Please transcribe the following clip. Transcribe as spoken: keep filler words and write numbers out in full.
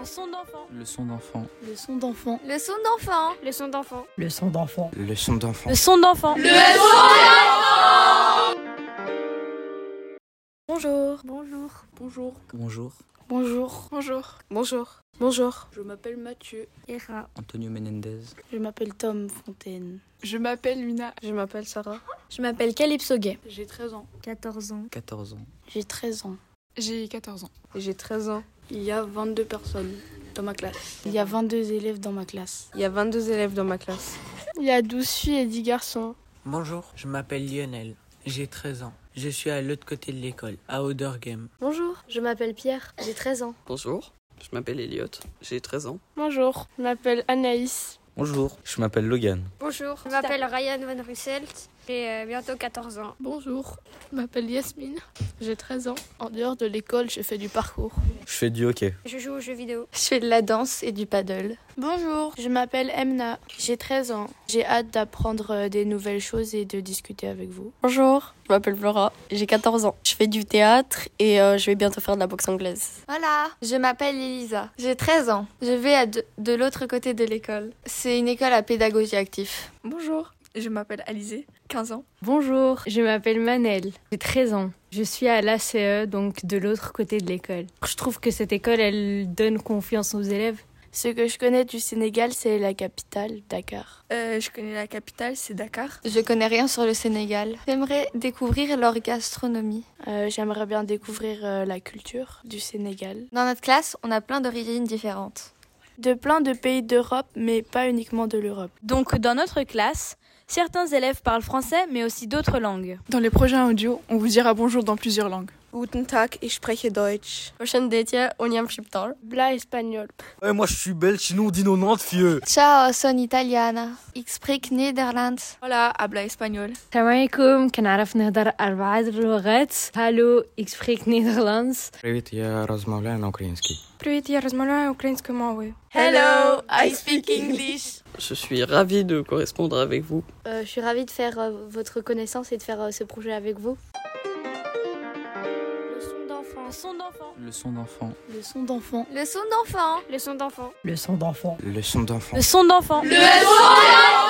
son d'enfant. Le son d'enfant. Le son d'enfant. Le son d'enfant. Le son d'enfant. Le son d'enfant. Le son d'enfant. Le son d'enfant. Le son d'enfant. Bonjour. Bonjour. Bonjour. Bonjour. Bonjour. Bonjour. Bonjour. Bonjour. Je m'appelle Mathieu. Ira. Antonio Menendez. Je m'appelle Tom Fontaine. Je m'appelle Luna. Je m'appelle Sarah. Je m'appelle Calypso Gay. J'ai treize ans. quatorze ans. quatorze ans. J'ai treize ans. J'ai quatorze ans. J'ai treize ans. Il y a vingt-deux personnes dans ma classe. Il y a vingt-deux élèves dans ma classe. Il y a vingt-deux élèves dans ma classe. Il y a douze filles et dix garçons. Bonjour, je m'appelle Lionel. J'ai treize ans. Je suis à l'autre côté de l'école, à Odergem. Bonjour, je m'appelle Pierre. J'ai treize ans. Bonjour, je m'appelle Elliot. J'ai treize ans. Bonjour, je m'appelle Anaïs. Bonjour, je m'appelle Logan. Bonjour, je m'appelle Ryan Van Russelt. J'ai euh, bientôt quatorze ans. Bonjour, je m'appelle Yasmine. J'ai treize ans. En dehors de l'école, je fais du parcours. Je fais du hockey. Je joue aux jeux vidéo. Je fais de la danse et du paddle. Bonjour, je m'appelle Emna. J'ai treize ans. J'ai hâte d'apprendre des nouvelles choses et de discuter avec vous. Bonjour, je m'appelle Flora. J'ai quatorze ans. Je fais du théâtre et euh, je vais bientôt faire de la boxe anglaise. Voilà, je m'appelle Elisa. J'ai treize ans. Je vais à de, de l'autre côté de l'école. C'est une école à pédagogie active. Bonjour, je m'appelle Alizé, quinze ans. Bonjour, je m'appelle Manel, j'ai treize ans. Je suis à l'A C E, donc de l'autre côté de l'école. Je trouve que cette école, elle donne confiance aux élèves. Ce que je connais du Sénégal, c'est la capitale, Dakar. Euh, je connais la capitale, c'est Dakar. Je connais rien sur le Sénégal. J'aimerais découvrir leur gastronomie. Euh, j'aimerais bien découvrir euh, la culture du Sénégal. Dans notre classe, on a plein d'origines différentes. De plein de pays d'Europe, mais pas uniquement de l'Europe. Donc, dans notre classe, certains élèves parlent français, mais aussi d'autres langues. Dans les projets audio, on vous dira bonjour dans plusieurs langues. Guten Tag, ich spreche Deutsch. Prochaine Oniam Chiptal. Bla espagnol. Ouais, moi je suis belge, sinon on dit nonante, fieux. Ciao, son italiana. Ich spreche Nederlands. Hola, habla espagnol. Salam alaikum, كنعرف نهضر أربعة لغات. Hallo, ik spreek Nederlands. Привет, я размовляю на украинский. Привет, я размовляю украинской мовой. Hello, I speak English. Je suis ravie de correspondre avec vous. Euh, je suis ravie de faire euh, votre connaissance et de faire euh, ce projet avec vous. Le son d'enfant. Le son d'enfant. Le son d'enfant. Le son d'enfant. Le son d'enfant. Le son d'enfant. Le son d'enfant. Le son d'enfant. Le son d'enfant.